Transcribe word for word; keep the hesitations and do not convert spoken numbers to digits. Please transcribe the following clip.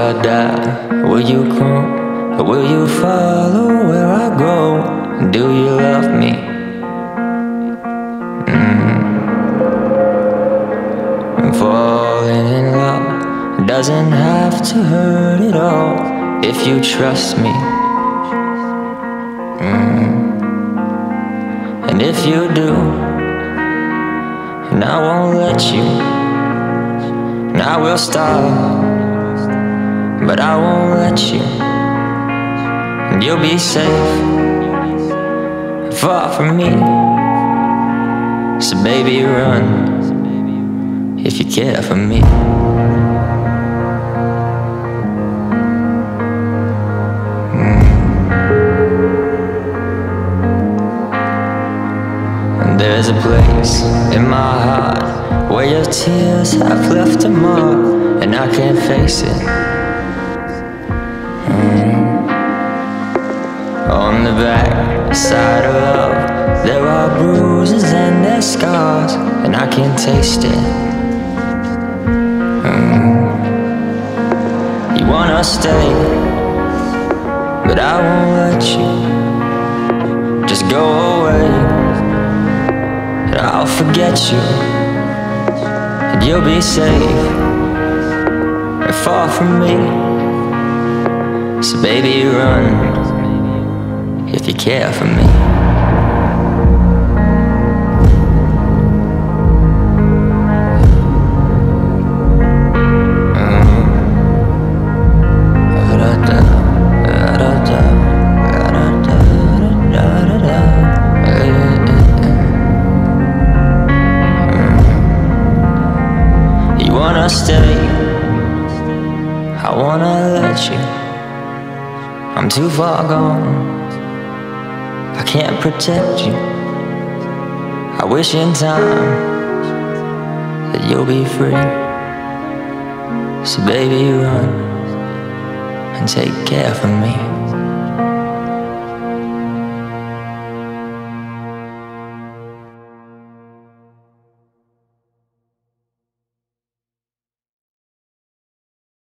I die, will you come? Or will you follow where I go? Do you love me? Mm. Falling in love doesn't have to hurt at all if you trust me. Mm. And if you do, and I won't let you, and I will stop, but I won't let you. And you'll be safe, far from me. So baby, run if you care for me. Mm. And there's a place in my heart where your tears have left a mark, and I can't face it. Mm. On the back side of love, there are bruises and there's scars, and I can't taste it. Mm. You wanna stay, but I won't let you. Just go away, and I'll forget you. And you'll be safe, and far from me. So baby, run if you care for me. You wanna stay, I wanna let you. I'm too far gone, I can't protect you. I wish in time that you'll be free. So baby, run and take care of me.